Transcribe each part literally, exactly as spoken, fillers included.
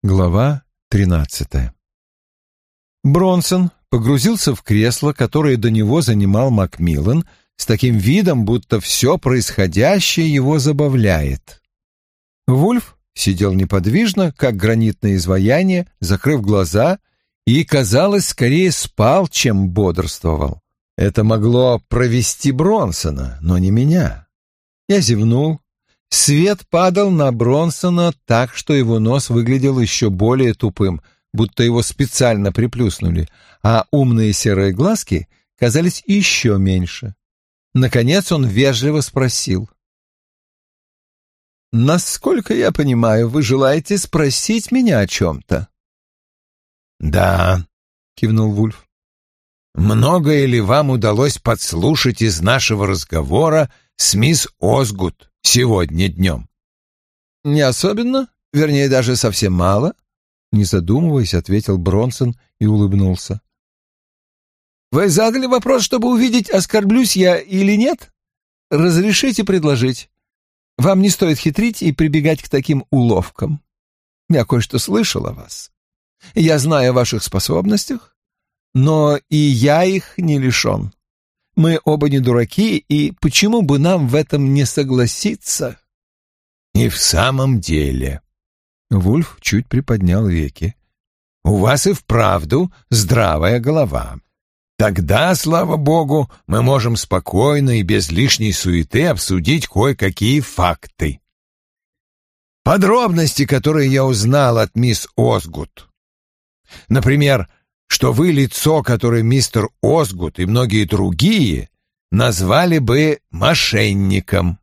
Глава тринадцатая. Бронсон погрузился в кресло, которое до него занимал Макмиллан, с таким видом, будто все происходящее его забавляет. Вульф сидел неподвижно, как гранитное изваяние, закрыв глаза, и, казалось, скорее спал, чем бодрствовал. Это могло провести Бронсона, но не меня. Я зевнул. Свет падал на Бронсона так, что его нос выглядел еще более тупым, будто его специально приплюснули, а умные серые глазки казались еще меньше. Наконец он вежливо спросил: «Насколько я понимаю, вы желаете спросить меня о чем-то?» «Да», — кивнул Вульф. «Многое ли вам удалось подслушать из нашего разговора с мисс Озгуд сегодня днем?» «Не особенно, вернее, даже совсем мало», — не задумываясь, ответил Бронсон и улыбнулся. «Вы задали вопрос, чтобы увидеть, оскорблюсь я или нет? Разрешите предложить. Вам не стоит хитрить и прибегать к таким уловкам. Я кое-что слышал о вас. Я знаю о ваших способностях, но и я их не лишен. Мы оба не дураки, и почему бы нам в этом не согласиться?» «И в самом деле...» Вульф чуть приподнял веки. «У вас и вправду здравая голова. Тогда, слава богу, мы можем спокойно и без лишней суеты обсудить кое-какие факты. Подробности, которые я узнал от мисс Озгуд. Например, что вы лицо, которое мистер Озгуд и многие другие назвали бы мошенником».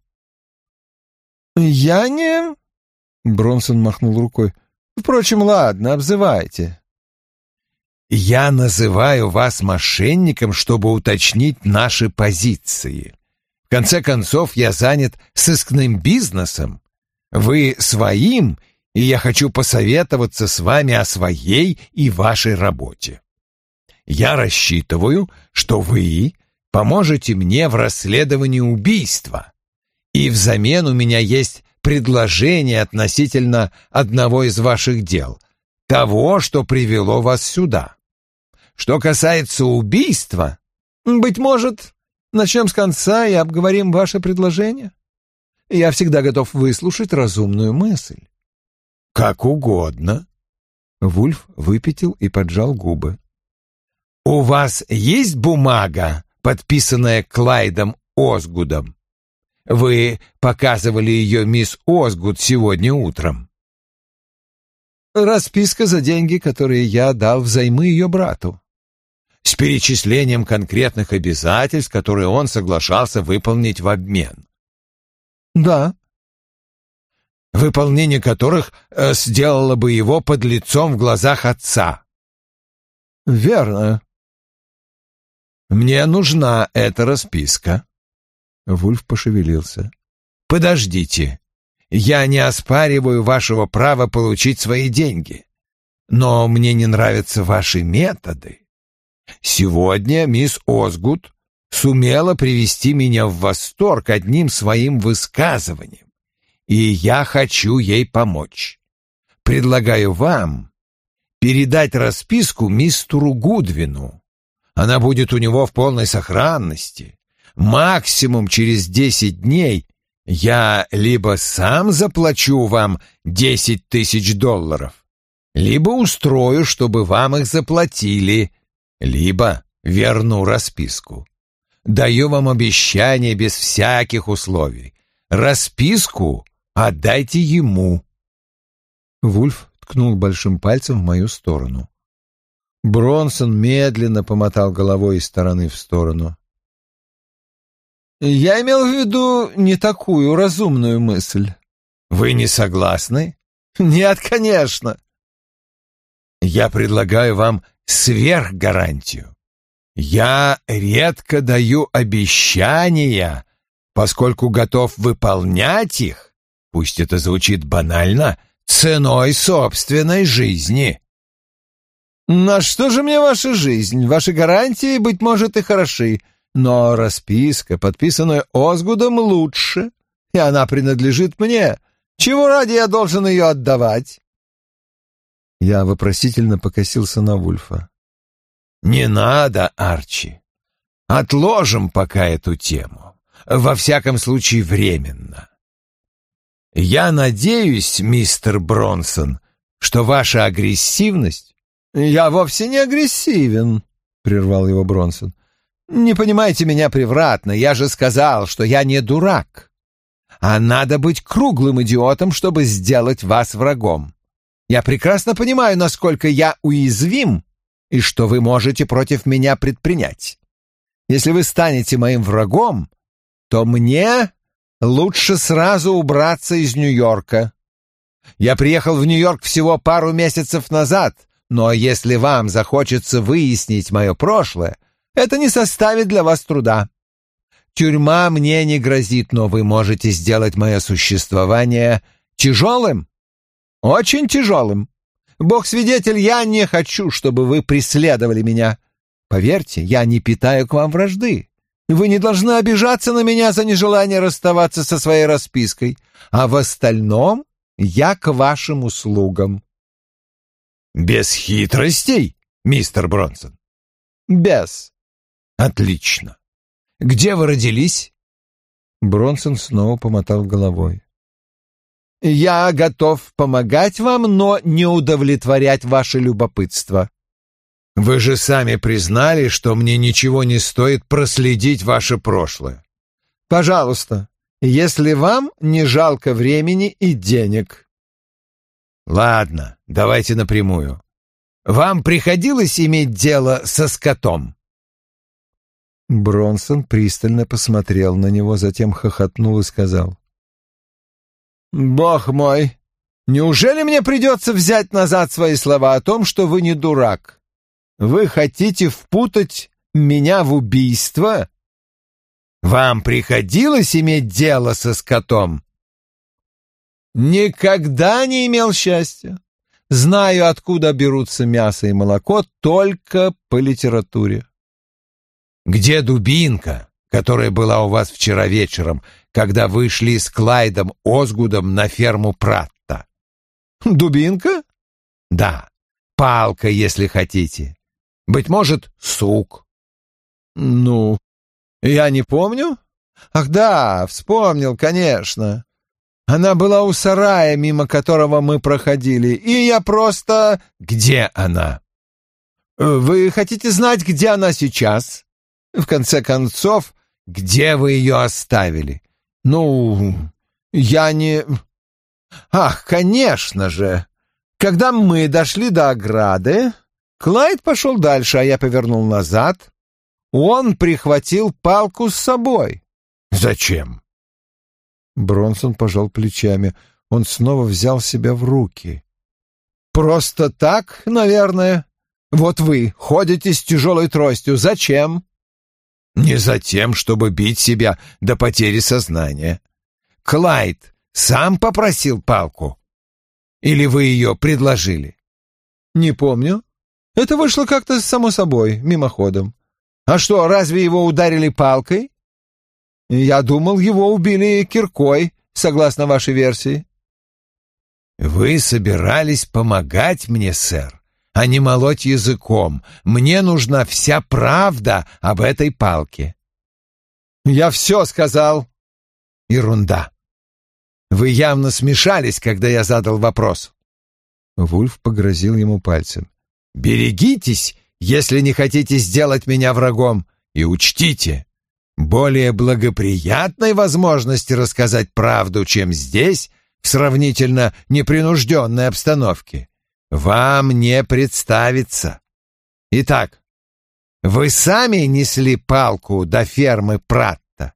«Я не...» — Бронсон махнул рукой. «Впрочем, ладно, обзывайте». «Я называю вас мошенником, чтобы уточнить наши позиции. В конце концов, я занят сыскным бизнесом. Вы своим, и я хочу посоветоваться с вами о своей и вашей работе. Я рассчитываю, что вы поможете мне в расследовании убийства, и взамен у меня есть предложение относительно одного из ваших дел, того, что привело вас сюда. Что касается убийства, быть может, начнем с конца и обговорим ваше предложение? Я всегда готов выслушать разумную мысль». «Как угодно». Вульф выпятил и поджал губы. «У вас есть бумага, подписанная Клайдом Озгудом? Вы показывали ее мисс Озгуд сегодня утром». «Расписка за деньги, которые я дал взаймы ее брату». «С перечислением конкретных обязательств, которые он соглашался выполнить в обмен». «Да». «Выполнение которых э, сделало бы его подлецом в глазах отца». «Верно». «Мне нужна эта расписка». Вульф пошевелился. «Подождите. Я не оспариваю вашего права получить свои деньги, но мне не нравятся ваши методы. Сегодня мисс Озгуд сумела привести меня в восторг одним своим высказыванием, и я хочу ей помочь. Предлагаю вам передать расписку мистеру Гудвину. Она будет у него в полной сохранности. Максимум через десять дней я либо сам заплачу вам десять тысяч долларов, либо устрою, чтобы вам их заплатили, либо верну расписку. Даю вам обещание без всяких условий. Расписку отдайте ему». Вульф ткнул большим пальцем в мою сторону. Бронсон медленно помотал головой из стороны в сторону. «Я имел в виду не такую разумную мысль». «Вы не согласны?» «Нет, конечно». «Я предлагаю вам сверхгарантию. Я редко даю обещания, поскольку готов выполнять их, пусть это звучит банально, ценой собственной жизни». «На что же мне ваша жизнь? Ваши гарантии, быть может, и хороши, но расписка, подписанная Озгудом, лучше, и она принадлежит мне. Чего ради я должен ее отдавать?» Я вопросительно покосился на Вульфа. «Не надо, Арчи. Отложим пока эту тему. Во всяком случае, временно. Я надеюсь, мистер Бронсон, что ваша агрессивность...» «Я вовсе не агрессивен», — прервал его Бронсон. «Не понимайте меня превратно, я же сказал, что я не дурак. А надо быть круглым идиотом, чтобы сделать вас врагом. Я прекрасно понимаю, насколько я уязвим и что вы можете против меня предпринять. Если вы станете моим врагом, то мне лучше сразу убраться из Нью-Йорка. Я приехал в Нью-Йорк всего пару месяцев назад, но если вам захочется выяснить мое прошлое, это не составит для вас труда. Тюрьма мне не грозит, но вы можете сделать мое существование тяжелым, очень тяжелым. Бог свидетель, я не хочу, чтобы вы преследовали меня. Поверьте, я не питаю к вам вражды. Вы не должны обижаться на меня за нежелание расставаться со своей распиской, а в остальном я к вашим услугам». «Без хитростей, мистер Бронсон?» «Без». «Отлично. Где вы родились?» Бронсон снова помотал головой. «Я готов помогать вам, но не удовлетворять ваше любопытство». «Вы же сами признали, что мне ничего не стоит проследить ваше прошлое». «Пожалуйста, если вам не жалко времени и денег». «Ладно, давайте напрямую. Вам приходилось иметь дело со скотом?» Бронсон пристально посмотрел на него, затем хохотнул и сказал: «Бог мой, неужели мне придется взять назад свои слова о том, что вы не дурак? Вы хотите впутать меня в убийство?» «Вам приходилось иметь дело со скотом?» «Никогда не имел счастья. Знаю, откуда берутся мясо и молоко, только по литературе». «Где дубинка, которая была у вас вчера вечером, когда вы шли с Клайдом Озгудом на ферму Пратта?» «Дубинка?» «Да, палка, если хотите. Быть может, сук». «Ну, я не помню. Ах да, вспомнил, конечно. Она была у сарая, мимо которого мы проходили, и я просто...» «Где она?» «Вы хотите знать, где она сейчас? В конце концов, где вы ее оставили?» «Ну, я не...» «Ах, конечно же! Когда мы дошли до ограды, Клайд пошел дальше, а я повернул назад. Он прихватил палку с собой». «Зачем?» Бронсон пожал плечами. Он снова взял себя в руки. «Просто так, наверное. Вот вы ходите с тяжелой тростью. Зачем?» «Не за тем, чтобы бить себя до потери сознания. Клайд сам попросил палку? Или вы ее предложили?» «Не помню. Это вышло как-то само собой, мимоходом. А что, разве его ударили палкой? Я думал, его убили киркой, согласно вашей версии». «Вы собирались помогать мне, сэр, а не молоть языком. Мне нужна вся правда об этой палке». «Я все сказал». «Ерунда. Вы явно смешались, когда я задал вопрос». Вульф погрозил ему пальцем. «Берегитесь, если не хотите сделать меня врагом, и учтите, более благоприятной возможности рассказать правду, чем здесь, в сравнительно непринужденной обстановке, вам не представится. Итак, вы сами несли палку до фермы Пратта?»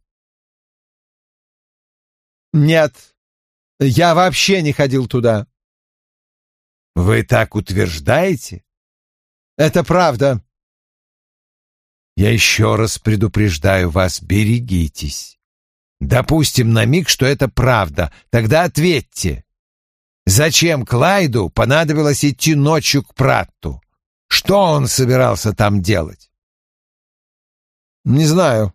«Нет, я вообще не ходил туда». «Вы так утверждаете?» «Это правда». «Я еще раз предупреждаю вас, берегитесь. Допустим на миг, что это правда, тогда ответьте. Зачем Клайду понадобилось идти ночью к Пратту? Что он собирался там делать?» «Не знаю».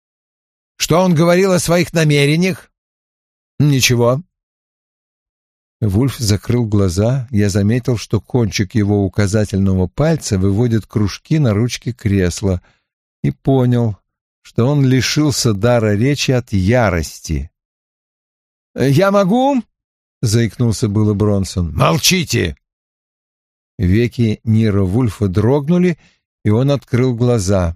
«Что он говорил о своих намерениях?» «Ничего». Вульф закрыл глаза. Я заметил, что кончик его указательного пальца выводит кружки на ручке кресла, и понял, что он лишился дара речи от ярости. «Я могу?» — заикнулся было Бронсон. «Молчите!» Веки Ниро Вульфа дрогнули, и он открыл глаза.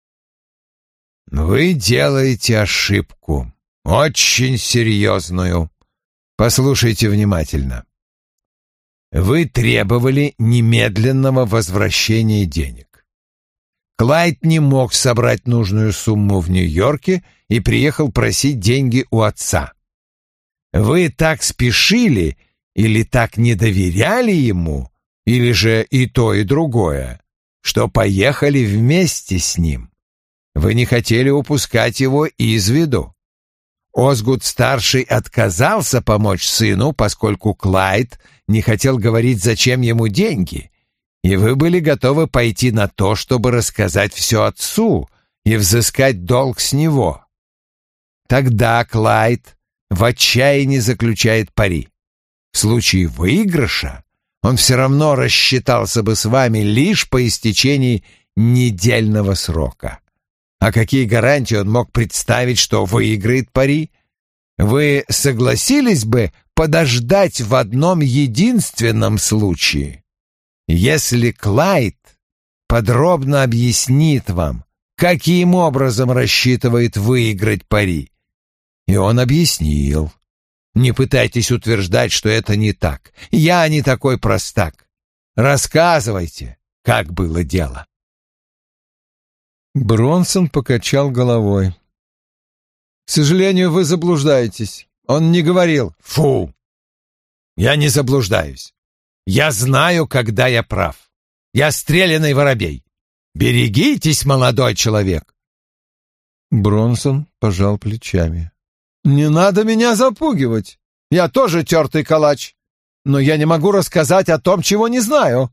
«Вы делаете ошибку, очень серьезную. Послушайте внимательно. Вы требовали немедленного возвращения денег. Клайд не мог собрать нужную сумму в Нью-Йорке и приехал просить деньги у отца. Вы так спешили или так не доверяли ему, или же и то, и другое, что поехали вместе с ним. Вы не хотели упускать его из виду. Озгуд-старший отказался помочь сыну, поскольку Клайд не хотел говорить, зачем ему деньги, и вы были готовы пойти на то, чтобы рассказать все отцу и взыскать долг с него. Тогда Клайд в отчаянии заключает пари. В случае выигрыша он все равно рассчитался бы с вами лишь по истечении недельного срока. А какие гарантии он мог представить, что выиграет пари? Вы согласились бы подождать в одном единственном случае? Если Клайд подробно объяснит вам, каким образом рассчитывает выиграть пари. И он объяснил. Не пытайтесь утверждать, что это не так. Я не такой простак. Рассказывайте, как было дело. Бронсон покачал головой. «К сожалению, вы заблуждаетесь. Он не говорил». «Фу! Я не заблуждаюсь. Я знаю, когда я прав. Я стрелянный воробей. Берегитесь, молодой человек!» Бронсон пожал плечами. «Не надо меня запугивать. Я тоже тертый калач. Но я не могу рассказать о том, чего не знаю».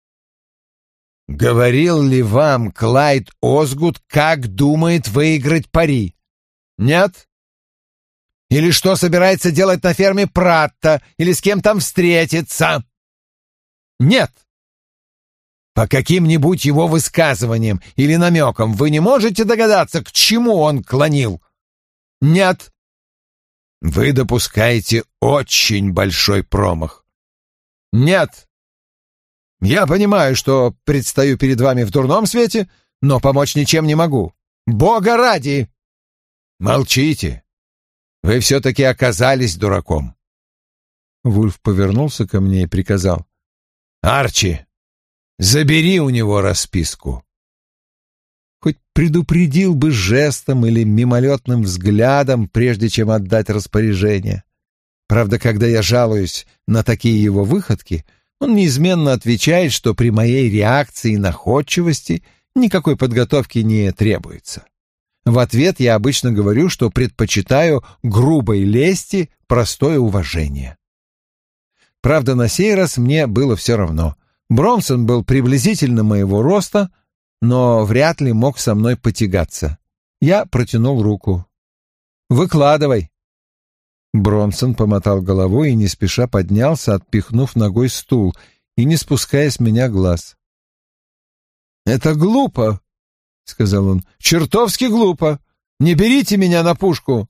«Говорил ли вам Клайд Озгуд, как думает выиграть пари?» «Нет». «Или что собирается делать на ферме Пратта, или с кем там встретиться?» «Нет». «По каким-нибудь его высказываниям или намекам вы не можете догадаться, к чему он клонил?» «Нет». «Вы допускаете очень большой промах». «Нет. Я понимаю, что предстаю перед вами в дурном свете, но помочь ничем не могу. Бога ради!» «Молчите. Вы все-таки оказались дураком». Вульф повернулся ко мне и приказал. «Арчи, забери у него расписку». Хоть предупредил бы жестом или мимолетным взглядом, прежде чем отдать распоряжение. Правда, когда я жалуюсь на такие его выходки, он неизменно отвечает, что при моей реакции и находчивости никакой подготовки не требуется. В ответ я обычно говорю, что предпочитаю грубой лести простое уважение. Правда, на сей раз мне было все равно. Бронсон был приблизительно моего роста, но вряд ли мог со мной потягаться. Я протянул руку. «Выкладывай». Бронсон помотал головой и не спеша поднялся, отпихнув ногой стул и не спуская с меня глаз. «Это глупо», — сказал он, — «чертовски глупо. Не берите меня на пушку».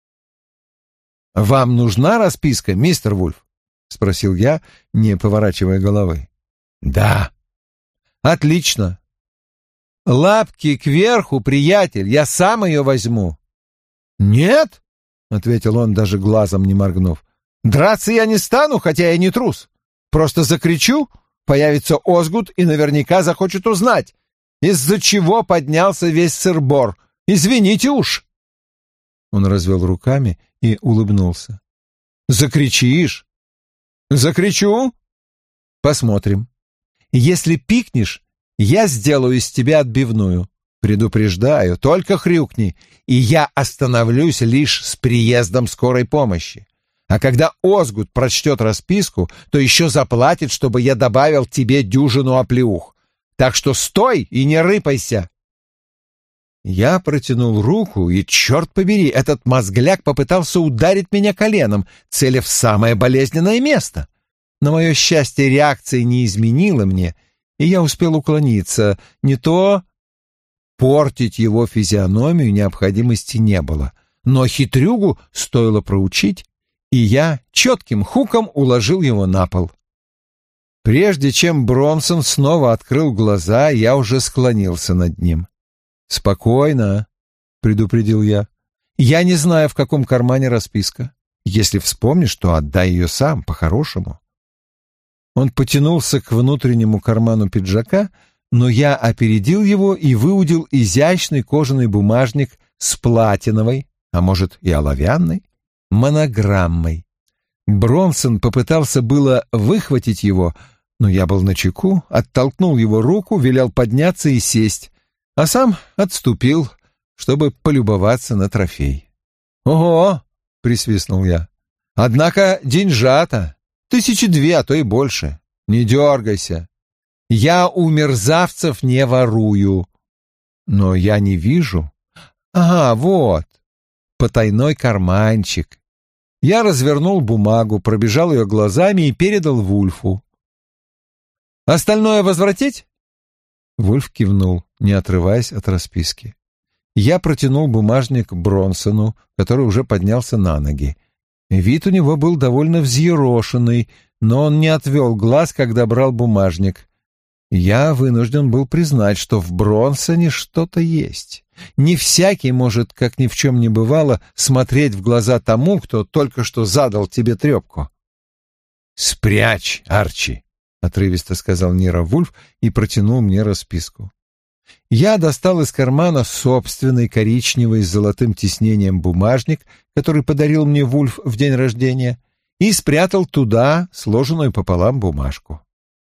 «Вам нужна расписка, мистер Вульф?» — спросил я, не поворачивая головы. «Да». «Отлично. Лапки кверху, приятель, я сам ее возьму». «Нет?» — ответил он, даже глазом не моргнув. «Драться я не стану, хотя я не трус. Просто закричу, появится Озгуд и наверняка захочет узнать, из-за чего поднялся весь сыр-бор. Извините уж». Он развел руками и улыбнулся. «Закричишь?» «Закричу?» «Посмотрим. Если пикнешь, я сделаю из тебя отбивную. Предупреждаю, только хрюкни, и я остановлюсь лишь с приездом скорой помощи. А когда Озгуд прочтет расписку, то еще заплатит, чтобы я добавил тебе дюжину оплеух. Так что стой и не рыпайся». Я протянул руку, и, черт побери, этот мозгляк попытался ударить меня коленом, целя в самое болезненное место. На мое счастье, реакция не изменила мне, и я успел уклониться. Не то портить его физиономию необходимости не было, но хитрюгу стоило проучить, и я четким хуком уложил его на пол. Прежде чем Бронсон снова открыл глаза, я уже склонился над ним. «Спокойно», — предупредил я. «Я не знаю, в каком кармане расписка. Если вспомнишь, то отдай ее сам, по-хорошему». Он потянулся к внутреннему карману пиджака, но я опередил его и выудил изящный кожаный бумажник с платиновой, а может и оловянной, монограммой. Бронсон попытался было выхватить его, но я был начеку, оттолкнул его руку, велел подняться и сесть, а сам отступил, чтобы полюбоваться на трофей. «Ого!» — присвистнул я. «Однако деньжата, тысячи две, а то и больше. Не дергайся. Я у мерзавцев не ворую. Но я не вижу. Ага, вот, потайной карманчик». Я развернул бумагу, пробежал ее глазами и передал Вульфу. «Остальное возвратить?» Вульф кивнул, не отрываясь от расписки. Я протянул бумажник Бронсону, который уже поднялся на ноги. Вид у него был довольно взъерошенный, но он не отвел глаз, когда брал бумажник. Я вынужден был признать, что в Бронсоне что-то есть. Не всякий может, как ни в чем не бывало, смотреть в глаза тому, кто только что задал тебе трепку. «Спрячь, Арчи!» — отрывисто сказал Ниро Вульф и протянул мне расписку. Я достал из кармана собственный коричневый с золотым тиснением бумажник, который подарил мне Вульф в день рождения, и спрятал туда сложенную пополам бумажку.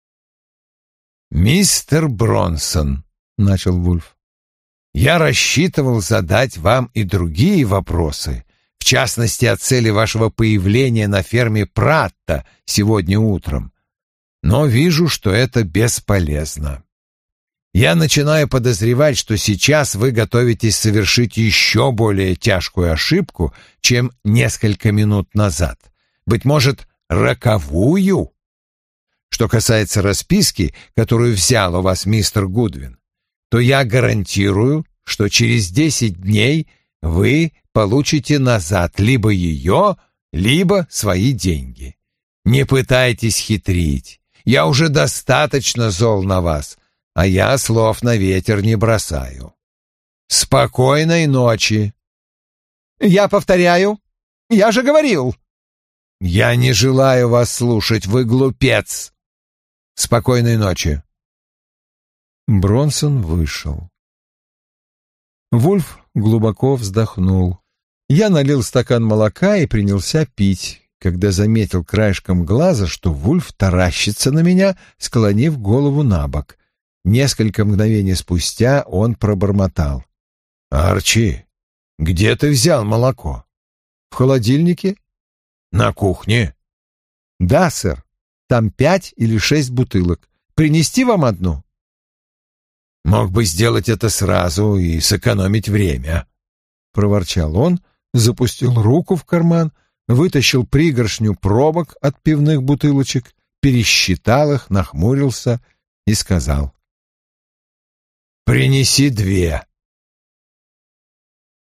«Мистер Бронсон», — начал Вульф, — «я рассчитывал задать вам и другие вопросы, в частности, о цели вашего появления на ферме Пратта сегодня утром. Но вижу, что это бесполезно. Я начинаю подозревать, что сейчас вы готовитесь совершить еще более тяжкую ошибку, чем несколько минут назад. Быть может, роковую? Что касается расписки, которую взял у вас мистер Гудвин, то я гарантирую, что через десять дней вы получите назад либо ее, либо свои деньги. Не пытайтесь хитрить. Я уже достаточно зол на вас, а я слов на ветер не бросаю. Спокойной ночи. Я повторяю, я же говорил. Я не желаю вас слушать, вы глупец. Спокойной ночи. Бронсон вышел. Вульф глубоко вздохнул. Я налил стакан молока и принялся пить, когда заметил краешком глаза, что Вульф таращится на меня, склонив голову на бок. Несколько мгновений спустя он пробормотал. «Арчи, где ты взял молоко?» «В холодильнике». «На кухне?» «Да, сэр. Там пять или шесть бутылок. Принести вам одну?» «Мог бы сделать это сразу и сэкономить время», — проворчал он, запустил руку в карман, вытащил пригоршню пробок от пивных бутылочек, пересчитал их, нахмурился и сказал: «Принеси две».